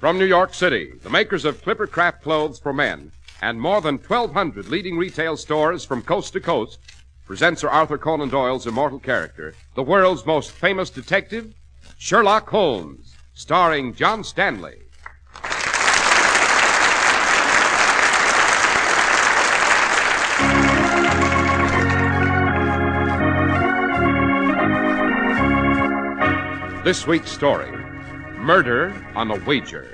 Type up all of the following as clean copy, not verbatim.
From New York City, the makers of Clippercraft clothes for men and more than 1,200 leading retail stores from coast to coast present Sir Arthur Conan Doyle's immortal character, the world's most famous detective, Sherlock Holmes, starring John Stanley. This week's story, Murder on a Wager.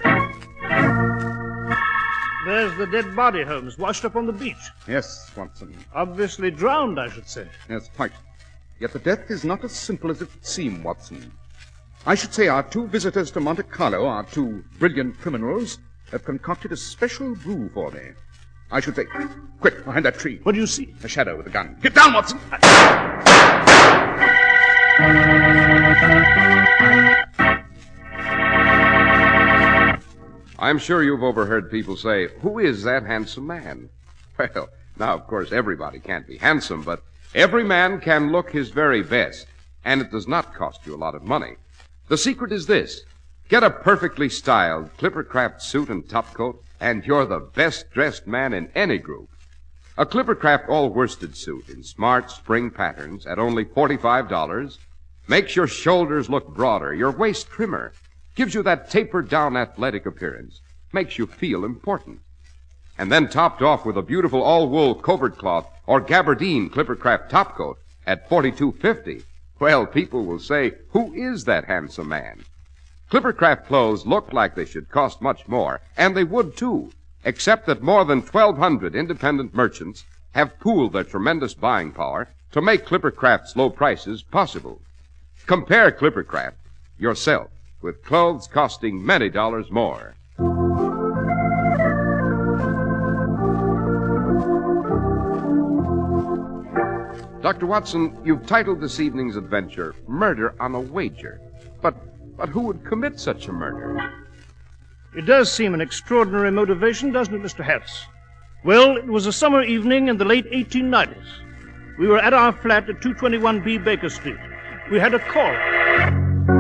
There's the dead body, Holmes, washed up on the beach. Yes, Watson. Obviously drowned, I should say. Yes, quite. Yet the death is not as simple as it would seem, Watson. I should say our two visitors to Monte Carlo, our two brilliant criminals, have concocted a special brew for me. I should say, quick, behind that tree. What do you see? A shadow with a gun. Get down, Watson! I'm sure you've overheard people say, "Who is that handsome man?" Well, now, of course, everybody can't be handsome, but every man can look his very best, and it does not cost you a lot of money. The secret is this. Get a perfectly styled Clippercraft suit and topcoat, and you're the best-dressed man in any group. A Clippercraft all-worsted suit in smart spring patterns at only $45 makes your shoulders look broader, your waist trimmer, gives you that tapered-down athletic appearance, makes you feel important. And then topped off with a beautiful all-wool covert cloth or gabardine Clippercraft topcoat at $42.50. Well, people will say, "Who is that handsome man?" Clippercraft clothes look like they should cost much more, and they would too, except that more than 1,200 independent merchants have pooled their tremendous buying power to make Clippercraft's low prices possible. Compare Clippercraft yourself with clothes costing many dollars more. Dr. Watson, you've titled this evening's adventure, Murder on a Wager. But who would commit such a murder? It does seem an extraordinary motivation, doesn't it, Mr. Harris? Well, it was a summer evening in the late 1890s. We were at our flat at 221B Baker Street. We had a caller.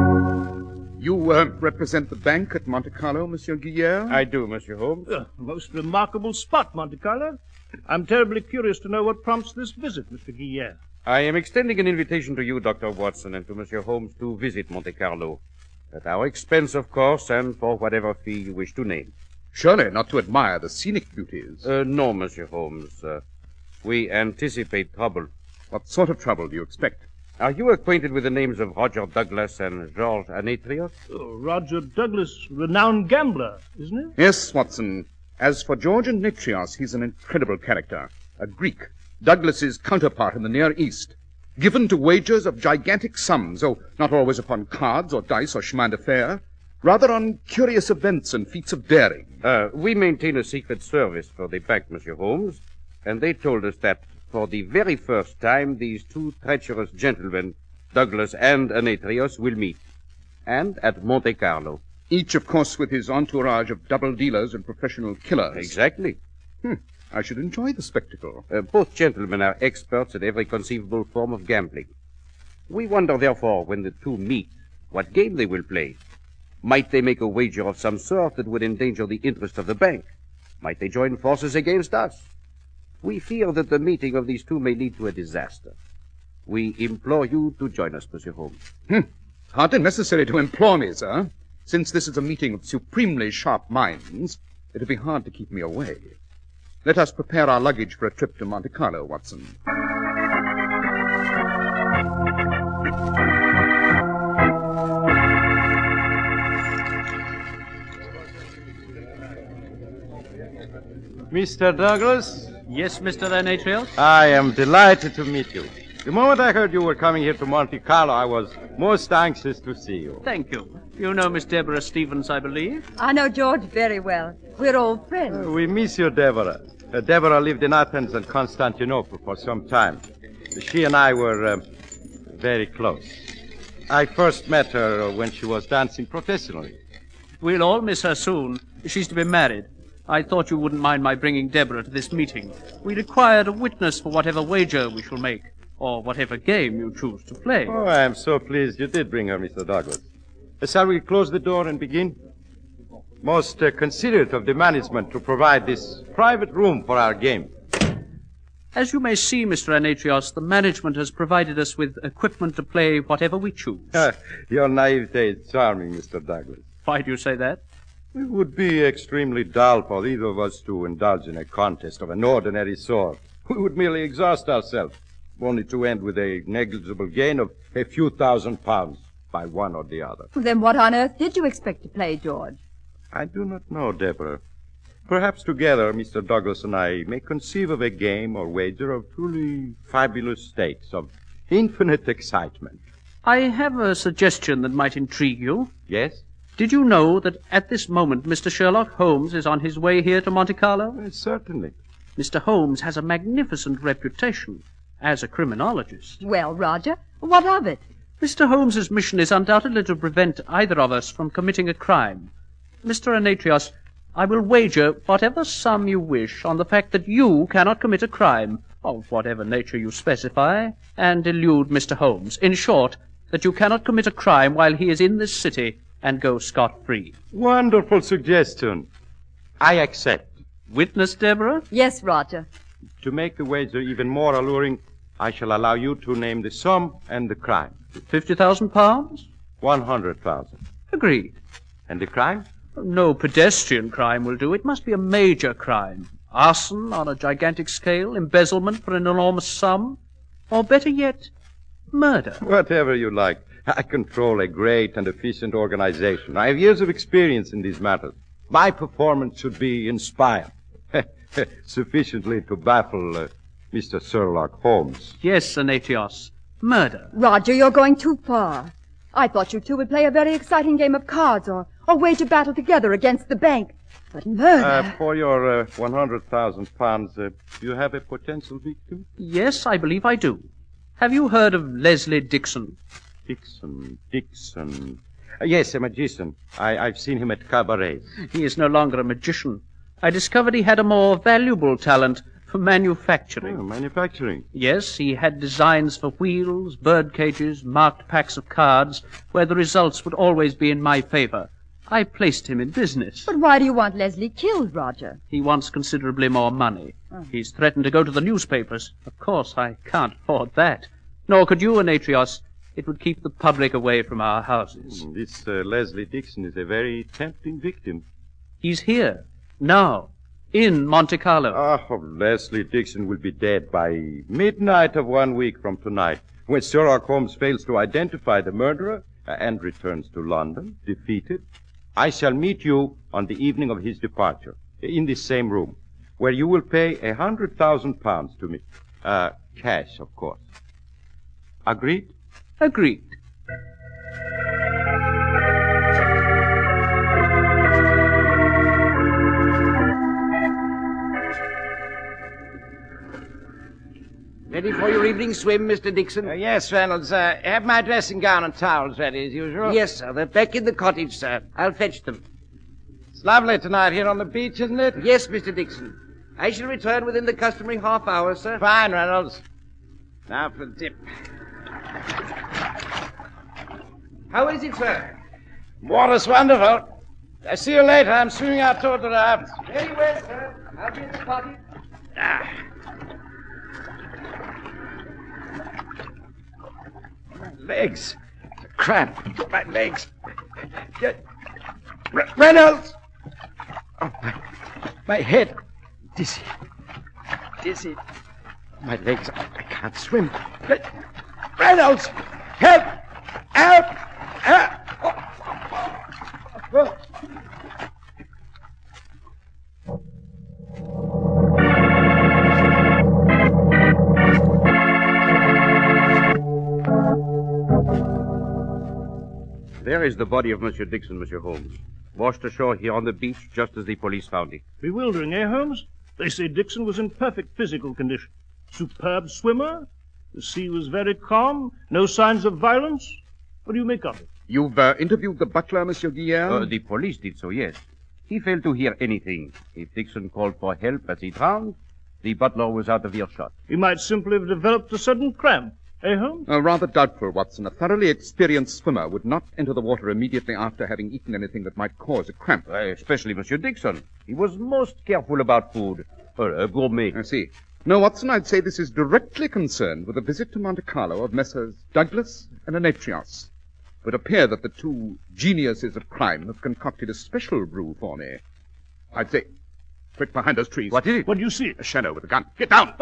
You represent the bank at Monte Carlo, Monsieur Guillere? I do, Monsieur Holmes. Most remarkable spot, Monte Carlo. I'm terribly curious to know what prompts this visit, Mr. Guillere. I am extending an invitation to you, Dr. Watson, and to Monsieur Holmes to visit Monte Carlo. At our expense, of course, and for whatever fee you wish to name. Surely not to admire the scenic beauties. No, Monsieur Holmes. We anticipate trouble. What sort of trouble do you expect? Are you acquainted with the names of Roger Douglas and Georges Anetrios? Oh, Roger Douglas, renowned gambler, isn't he? Yes, Watson. As for George Anetrios, he's an incredible character. A Greek, Douglas's counterpart in the Near East. Given to wagers of gigantic sums, though not always upon cards or dice or chemin de fer, rather on curious events and feats of daring. We maintain a secret service for the bank, Monsieur Holmes, and they told us that for the very first time these two treacherous gentlemen, Douglas and Anetrios, will meet. And at Monte Carlo. Each, of course, with his entourage of double dealers and professional killers. Exactly. I should enjoy the spectacle. Both gentlemen are experts at every conceivable form of gambling. We wonder, therefore, when the two meet, what game they will play. Might they make a wager of some sort that would endanger the interest of the bank? Might they join forces against us? We fear that the meeting of these two may lead to a disaster. We implore you to join us, Monsieur Holmes. Hardly necessary to implore me, sir. Since this is a meeting of supremely sharp minds, it'll be hard to keep me away. Let us prepare our luggage for a trip to Monte Carlo, Watson. Mr. Douglas? Yes, Mr. Anetrios? I am delighted to meet you. The moment I heard you were coming here to Monte Carlo, I was most anxious to see you. Thank you. You know Miss Deborah Stevens, I believe? I know George very well. We're old friends. We miss you, Deborah. Deborah lived in Athens and Constantinople for some time. She and I were very close. I first met her when she was dancing professionally. We'll all miss her soon. She's to be married. I thought you wouldn't mind my bringing Deborah to this meeting. We required a witness for whatever wager we shall make, or whatever game you choose to play. Oh, I am so pleased you did bring her, Mr. Douglas. Shall we close the door and begin? most considerate of the management to provide this private room for our game. As you may see, Mr. Anatrios, the management has provided us with equipment to play whatever we choose. Your naivete is charming, Mr. Douglas. Why do you say that? It would be extremely dull for either of us to indulge in a contest of an ordinary sort. We would merely exhaust ourselves, only to end with a negligible gain of a few £1,000 by one or the other. Then what on earth did you expect to play, George? I do not know, Deborah. Perhaps together, Mr. Douglas and I may conceive of a game or wager of truly fabulous stakes, of infinite excitement. I have a suggestion that might intrigue you. Yes? Did you know that at this moment Mr. Sherlock Holmes is on his way here to Monte Carlo? Certainly. Mr. Holmes has a magnificent reputation as a criminologist. Well, Roger, what of it? Mr. Holmes's mission is undoubtedly to prevent either of us from committing a crime. Mr. Anatrios, I will wager whatever sum you wish on the fact that you cannot commit a crime, of whatever nature you specify, and elude Mr. Holmes. In short, that you cannot commit a crime while he is in this city and go scot-free. Wonderful suggestion. I accept. Witness, Deborah? Yes, Roger. To make the wager even more alluring, I shall allow you to name the sum and the crime. £50,000? 100,000. Agreed. And the crime? No pedestrian crime will do. It must be a major crime. Arson on a gigantic scale, embezzlement for an enormous sum, or better yet, murder. Whatever you like. I control a great and efficient organization. I have years of experience in these matters. My performance should be inspired. Sufficiently to baffle Mr. Sherlock Holmes. Yes, Anatrios. Murder. Roger, you're going too far. I thought you two would play a very exciting game of cards or wage a battle together against the bank. But murder... For your £100,000, do you have a potential victim? Yes, I believe I do. Have you heard of Leslie Dixon? Dixon. Yes, a magician. I've seen him at cabarets. He is no longer a magician. I discovered he had a more valuable talent for manufacturing. Oh, manufacturing. Yes, he had designs for wheels, bird cages, marked packs of cards, where the results would always be in my favor. I placed him in business. But why do you want Leslie killed, Roger? He wants considerably more money. He's threatened to go to the newspapers. Of course, I can't afford that. Nor could you, Anatrios. It would keep the public away from our houses. This Leslie Dixon is a very tempting victim. He's here, now, in Monte Carlo. Leslie Dixon will be dead by midnight of 1 week from tonight, when Sherlock Holmes fails to identify the murderer and returns to London, defeated. I shall meet you on the evening of his departure, in this same room, where you will pay £100,000 to me. Cash, of course. Agreed? Agreed. Ready for your evening swim, Mr. Dixon? Yes, Reynolds. Have my dressing gown and towels ready as usual? Yes, sir. They're back in the cottage, sir. I'll fetch them. It's lovely tonight here on the beach, isn't it? Yes, Mr. Dixon. I shall return within the customary half hour, sir. Fine, Reynolds. Now for the dip. How is it, sir? Water's wonderful. I'll see you later. I'm swimming out toward the raft. Very well, sir. I'll be in the cottage. My legs. It's a cramp. My legs. Reynolds! Oh, my head. Dizzy. My legs. I can't swim. Reynolds! Help! Help! Oh. There is the body of Monsieur Dixon, Monsieur Holmes. Washed ashore here on the beach just as the police found it. Bewildering, eh, Holmes? They say Dixon was in perfect physical condition. Superb swimmer. The sea was very calm. No signs of violence. What do you make of it? You've interviewed the butler, Monsieur Guillaume? The police did so, yes. He failed to hear anything. If Dixon called for help as he drowned, the butler was out of earshot. He might simply have developed a sudden cramp Eh, Holmes? Rather doubtful, Watson. A thoroughly experienced swimmer would not enter the water immediately after having eaten anything that might cause a cramp. Especially Monsieur Dixon. He was most careful about food. A gourmet. I see. No, Watson, I'd say this is directly concerned with a visit to Monte Carlo of Messrs. Douglas and Anetrios. It would appear that the two geniuses of crime have concocted a special brew for me. I'd say... Quick, behind those trees. What is it? What do you see? A shadow with a gun. Get down!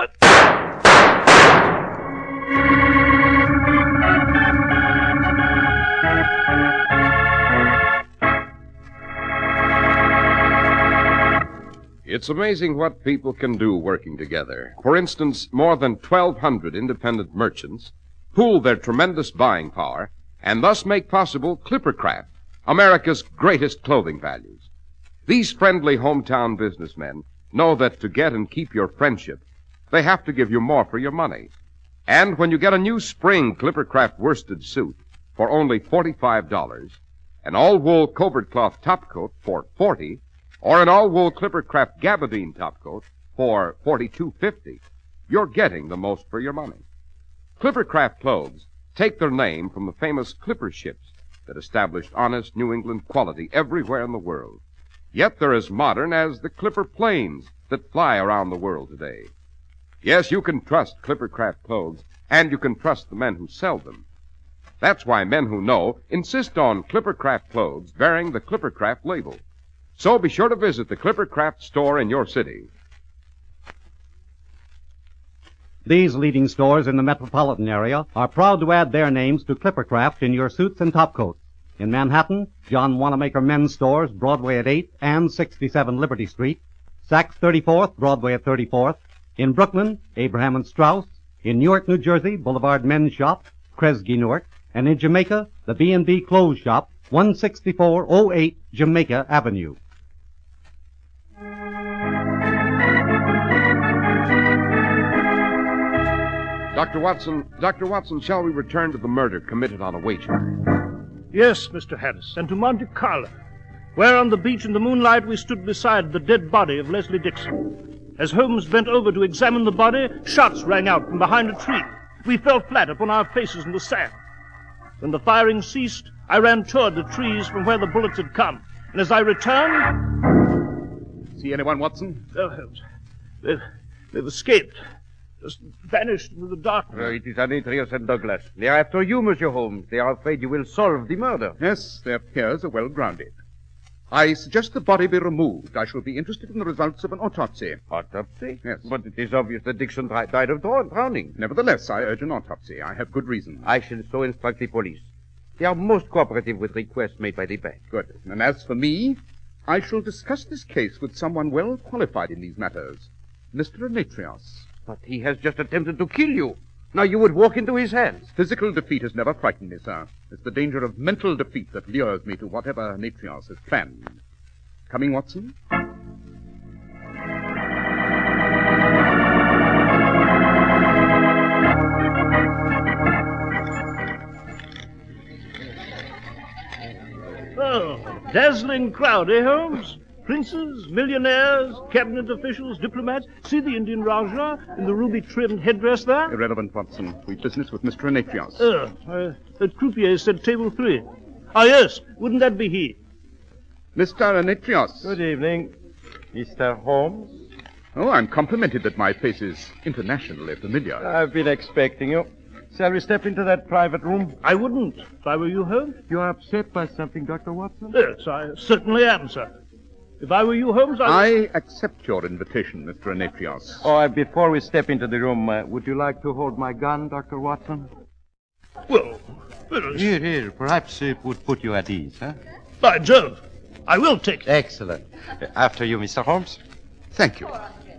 It's amazing what people can do working together. For instance, more than 1,200 independent merchants pool their tremendous buying power and thus make possible Clippercraft, America's greatest clothing values. These friendly hometown businessmen know that to get and keep your friendship, they have to give you more for your money. And when you get a new spring Clippercraft worsted suit for only $45, an all-wool covert cloth topcoat for $40, or an all-wool Clippercraft gabardine topcoat for $42.50, you're getting the most for your money. Clippercraft clothes take their name from the famous Clipper ships that established honest New England quality everywhere in the world. Yet they're as modern as the Clipper planes that fly around the world today. Yes, you can trust Clippercraft clothes, and you can trust the men who sell them. That's why men who know insist on Clippercraft clothes bearing the Clippercraft label. So be sure to visit the Clippercraft store in your city. These leading stores in the metropolitan area are proud to add their names to Clippercraft in your suits and topcoats. In Manhattan, John Wanamaker Men's Stores, Broadway at 8th and 67 Liberty Street. Saks 34th, Broadway at 34th. In Brooklyn, Abraham and Strauss. In Newark, New Jersey, Boulevard Men's Shop, Kresge Newark. And in Jamaica, the B&B Clothes Shop, 16408 Jamaica Avenue. Dr. Watson, shall we return to the murder committed on a wager? Yes, Mr. Harris, and to Monte Carlo, where on the beach in the moonlight we stood beside the dead body of Leslie Dixon. As Holmes bent over to examine the body, shots rang out from behind a tree. We fell flat upon our faces in the sand. When the firing ceased, I ran toward the trees from where the bullets had come. And as I returned... See anyone, Watson? Oh, Holmes. They've escaped. Just vanished into the darkness. It is Anetrios and Douglas. They are after you, Monsieur Holmes. They are afraid you will solve the murder. Yes, their fears are well grounded. I suggest the body be removed. I shall be interested in the results of an autopsy. Autopsy? Yes. But it is obvious that Dixon died of drowning. Nevertheless, I urge an autopsy. I have good reason. I shall so instruct the police. They are most cooperative with requests made by the bank. Good. And as for me, I shall discuss this case with someone well qualified in these matters. Mr. Anetrios. But he has just attempted to kill you. Now you would walk into his hands. Physical defeat has never frightened me, sir. It's the danger of mental defeat that lures me to whatever Anetrios has planned. Coming, Watson? Oh, dazzling crowd, eh, Holmes? Princes, millionaires, cabinet officials, diplomats. See the Indian Rajah in the ruby-trimmed headdress there? Irrelevant, Watson. We've business with Mr. Anetrios. That croupier said table 3. Ah, yes. Wouldn't that be he? Mr. Anetrios. Good evening, Mr. Holmes. Oh, I'm complimented that my face is internationally familiar. I've been expecting you. Shall we step into that private room? I wouldn't, if I were you, Holmes. You are upset by something, Dr. Watson? Yes, I certainly am, sir. If I were you, Holmes, I accept your invitation, Mr. Anetrios. Oh, before we step into the room, would you like to hold my gun, Dr. Watson? Well, Here. Perhaps it would put you at ease, huh? By Jove, I will take it. Excellent. After you, Mr. Holmes. Thank you.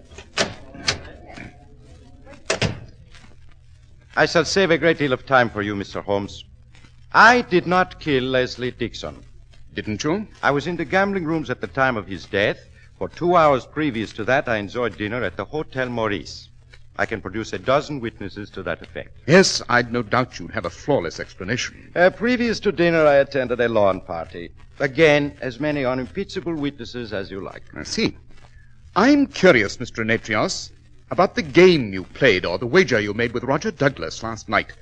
I shall save a great deal of time for you, Mr. Holmes. I did not kill Leslie Dixon. Didn't you? I was in the gambling rooms at the time of his death. For 2 hours previous to that, I enjoyed dinner at the Hotel Maurice. I can produce a dozen witnesses to that effect. Yes, I'd no doubt you'd have a flawless explanation. Previous to dinner, I attended a lawn party. Again, as many unimpeachable witnesses as you like. I see. I'm curious, Mr. Anetrios, about the game you played or the wager you made with Roger Douglas last night.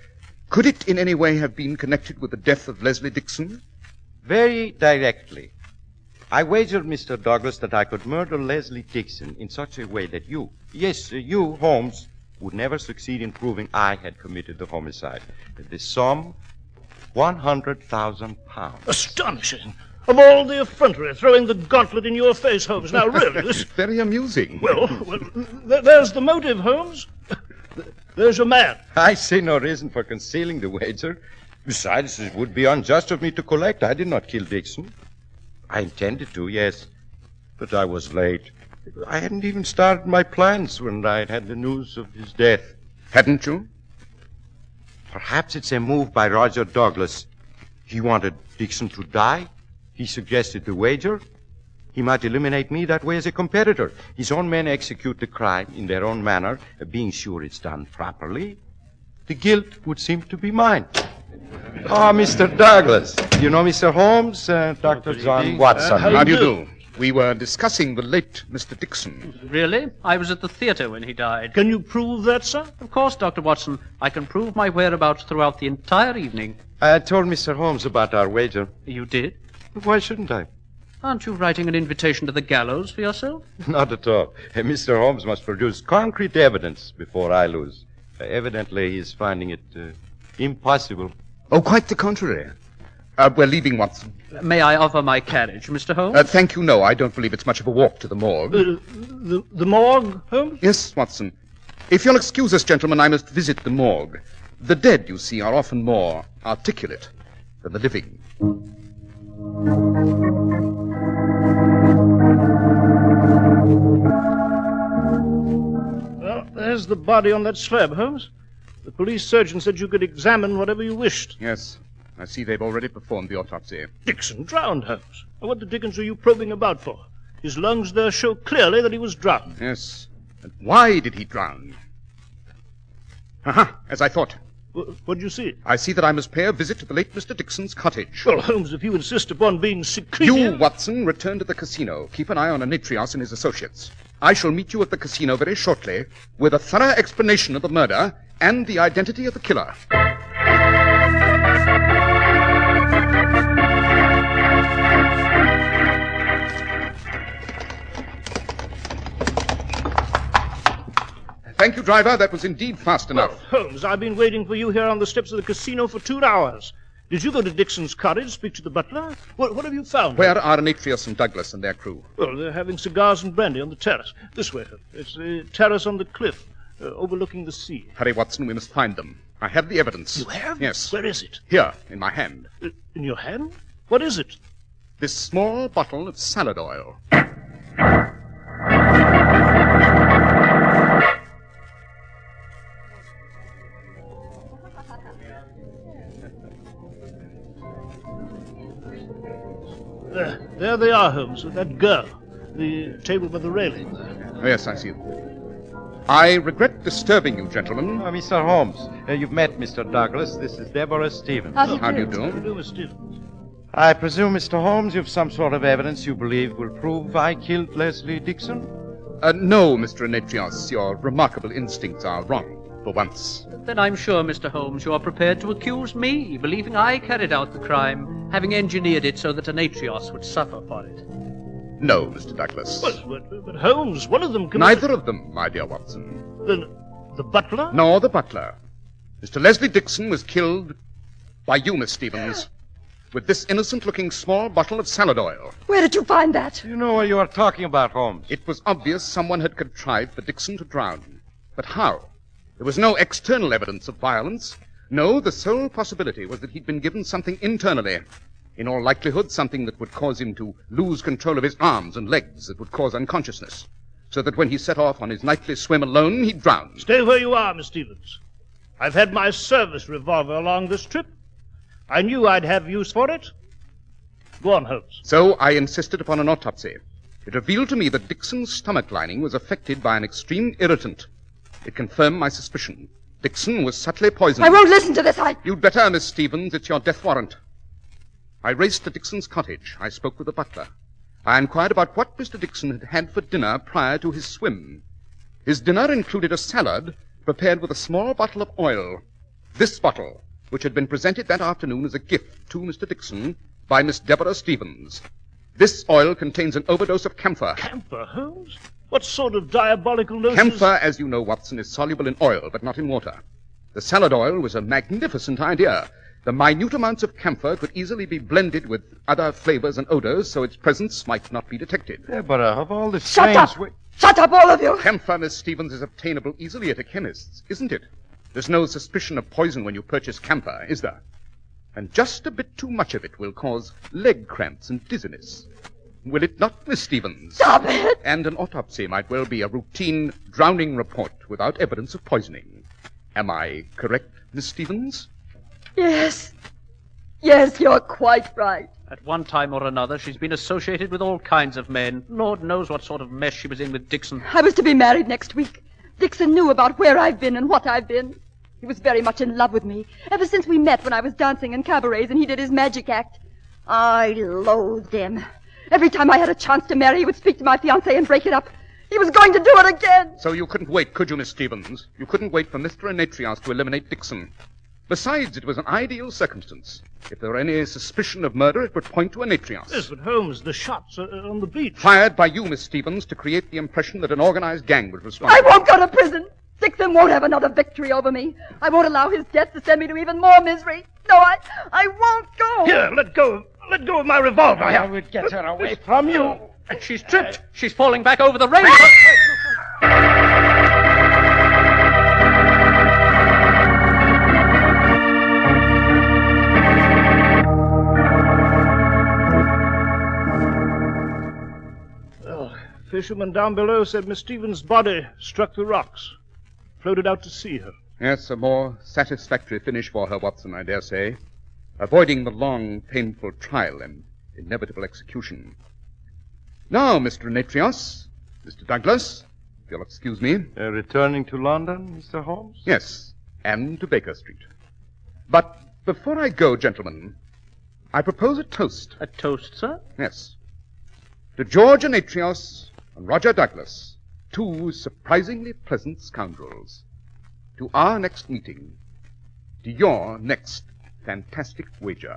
Could it in any way have been connected with the death of Leslie Dixon? Very directly. I wagered, Mr. Douglas, that I could murder Leslie Dixon in such a way that you, Holmes, would never succeed in proving I had committed the homicide. The sum, £100,000. Astonishing. Of all the effrontery, throwing the gauntlet in your face, Holmes. Now, really, this... Very amusing. Well, there's the motive, Holmes. There's your man. I see no reason for concealing the wager. Besides, it would be unjust of me to collect. I did not kill Dixon. I intended to, yes, but I was late. I hadn't even started my plans when I had the news of his death. Hadn't you? Perhaps it's a move by Roger Douglas. He wanted Dixon to die. He suggested the wager. He might eliminate me that way as a competitor. His own men execute the crime in their own manner, being sure it's done properly. The guilt would seem to be mine. Oh, Mr. Douglas. You know Mr. Holmes, Dr. John Watson. How do you do? We were discussing the late Mr. Dixon. Really? I was at the theater when he died. Can you prove that, sir? Of course, Dr. Watson. I can prove my whereabouts throughout the entire evening. I told Mr. Holmes about our wager. You did? Why shouldn't I? Aren't you writing an invitation to the gallows for yourself? Not at all. Mr. Holmes must produce concrete evidence before I lose. Evidently, he's finding it impossible. Oh, quite the contrary. We're leaving, Watson. May I offer my carriage, Mr. Holmes? Thank you, no. I don't believe it's much of a walk to the morgue. The morgue, Holmes? Yes, Watson. If you'll excuse us, gentlemen, I must visit the morgue. The dead, you see, are often more articulate than the living. Well, there's the body on that slab, Holmes. The police surgeon said you could examine whatever you wished. Yes. I see they've already performed the autopsy. Dixon drowned, Holmes. What the dickens are you probing about for? His lungs there show clearly that he was drowned. Yes. And why did he drown? Aha, as I thought. What do you see? I see that I must pay a visit to the late Mr. Dixon's cottage. Well, Holmes, if you insist upon being secretive... You, Watson, return to the casino. Keep an eye on Anetrios and his associates. I shall meet you at the casino very shortly with a thorough explanation of the murder and the identity of the killer. Thank you, driver. That was indeed fast enough. Well, Holmes, I've been waiting for you here on the steps of the casino for 2 hours. Did you go to Dixon's cottage, speak to the butler? What have you found? Where are Anetrios and Douglas and their crew? Well, they're having cigars and brandy on the terrace. This way, Holmes. It's the terrace on the cliff, overlooking the sea. Hurry, Watson. We must find them. I have the evidence. You have? Yes. Where is it? Here, in my hand. In your hand? What is it? This small bottle of salad oil. There they are, Holmes, with that girl. The table by the railing there. Oh, yes, I see them. I regret disturbing you, gentlemen. Mr. Holmes, you've met Mr. Douglas. This is Deborah Stevens. How do you How do you How do you do? do, Miss Stevens? I presume, Mr. Holmes, you've some sort of evidence you believe will prove I killed Leslie Dixon? No, Mr. Anetrios. Your remarkable instincts are wrong, for once. Then I'm sure, Mr. Holmes, you are prepared to accuse me, believing I carried out the crime, having engineered it so that Anetrios would suffer for it. No, Mr. Douglas. But Holmes, one of them committed... Neither of them, my dear Watson. Then the butler? Nor the butler. Mr. Leslie Dixon was killed by you, Miss Stevens, with this innocent-looking small bottle of salad oil. Where did you find that? You know what you are talking about, Holmes. It was obvious someone had contrived for Dixon to drown. But how? There was no external evidence of violence. No, the sole possibility was that he'd been given something internally. In all likelihood, something that would cause him to lose control of his arms and legs, that would cause unconsciousness. So that when he set off on his nightly swim alone, he'd drown. Stay where you are, Miss Stevens. I've had my service revolver along this trip. I knew I'd have use for it. Go on, Holmes. So I insisted upon an autopsy. It revealed to me that Dixon's stomach lining was affected by an extreme irritant. It confirmed my suspicion. Dixon was subtly poisoned. I won't listen to this. You'd better, Miss Stevens. It's your death warrant. I raced to Dixon's cottage. I spoke with the butler. I inquired about what Mr. Dixon had had for dinner prior to his swim. His dinner included a salad prepared with a small bottle of oil. This bottle, which had been presented that afternoon as a gift to Mr. Dixon by Miss Deborah Stevens. This oil contains an overdose of camphor. Camphor, Holmes? What sort of diabolical notions... Camphor, as you know, Watson, is soluble in oil, but not in water. The salad oil was a magnificent idea. The minute amounts of camphor could easily be blended with other flavors and odors, so its presence might not be detected. Deborah, of all the Shut strange... up! Shut up, all of you! Camphor, Miss Stevens, is obtainable easily at a chemist's, isn't it? There's no suspicion of poison when you purchase camphor, is there? And just a bit too much of it will cause leg cramps and dizziness. Will it not, Miss Stevens? Stop it! And an autopsy might well be a routine drowning report without evidence of poisoning. Am I correct, Miss Stevens? Yes. Yes, you're quite right. At one time or another, she's been associated with all kinds of men. Lord knows what sort of mess she was in with Dixon. I was to be married next week. Dixon knew about where I've been and what I've been. He was very much in love with me, ever since we met when I was dancing in cabarets and he did his magic act. I loathed him. Every time I had a chance to marry, he would speak to my fiancée and break it up. He was going to do it again. So you couldn't wait, could you, Miss Stevens? You couldn't wait for Mr. Enetrios to eliminate Dixon. Besides, it was an ideal circumstance. If there were any suspicion of murder, it would point to Enetrios. Yes, but Holmes, the shots are on the beach. Fired by you, Miss Stevens, to create the impression that an organized gang was responsible. I won't go to prison. Dixon won't have another victory over me. I won't allow his death to send me to even more misery. No, I won't go. Here, let go of my revolver. I would get her away from you. And she's tripped. She's falling back over the rail. Fisherman down below said Miss Stevens' body struck the rocks, floated out to sea her. Yes, a more satisfactory finish for her, Watson, I dare say, avoiding the long, painful trial and inevitable execution. Now, Mr. Enetrios, Mr. Douglas, if you'll excuse me. Returning to London, Mr. Holmes? Yes, and to Baker Street. But before I go, gentlemen, I propose a toast. A toast, sir? Yes. To George Enetrios and Roger Douglas, two surprisingly pleasant scoundrels. To our next meeting. To your next fantastic wager.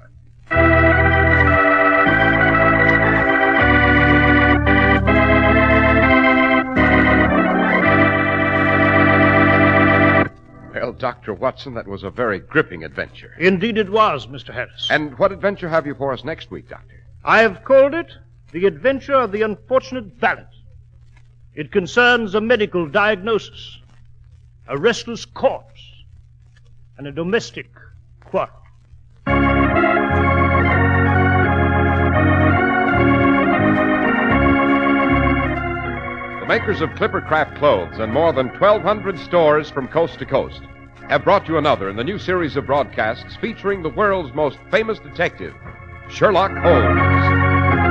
Well, Dr. Watson, that was a very gripping adventure. Indeed it was, Mr. Harris. And what adventure have you for us next week, Doctor? I have called it The Adventure of the Unfortunate Valet. It concerns a medical diagnosis, a restless corpse, and a domestic quarrel. The makers of Clippercraft clothes and more than 1,200 stores from coast to coast have brought you another in the new series of broadcasts featuring the world's most famous detective, Sherlock Holmes.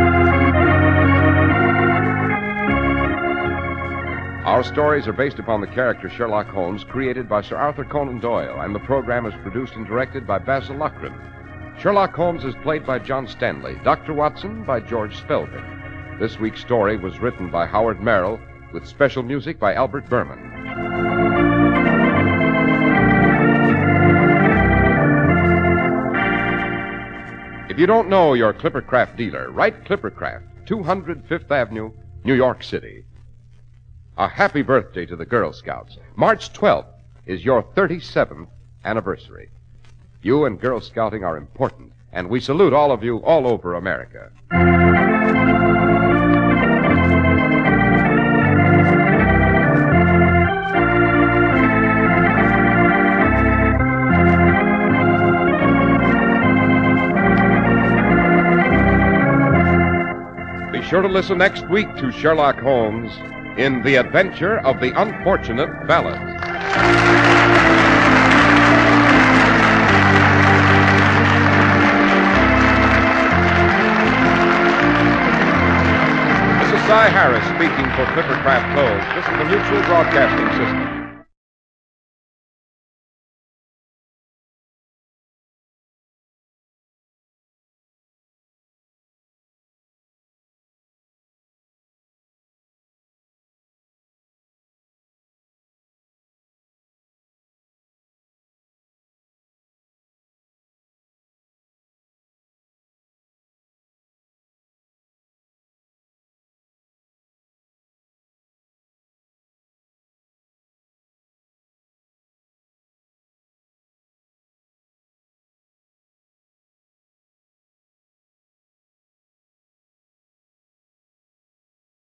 Our stories are based upon the character Sherlock Holmes created by Sir Arthur Conan Doyle, and the program is produced and directed by Basil Loughrane. Sherlock Holmes is played by John Stanley, Dr. Watson by George Spelvin. This week's story was written by Howard Merrill, with special music by Albert Berman. If you don't know your Clippercraft dealer, write Clippercraft, 200 Fifth Avenue, New York City. A happy birthday to the Girl Scouts. March 12th is your 37th anniversary. You and Girl Scouting are important, and we salute all of you all over America. Be sure to listen next week to Sherlock Holmes in The Adventure of the Unfortunate Valet. This is Cy Harris speaking for Clippercraft Clothes. This is the Mutual Broadcasting System.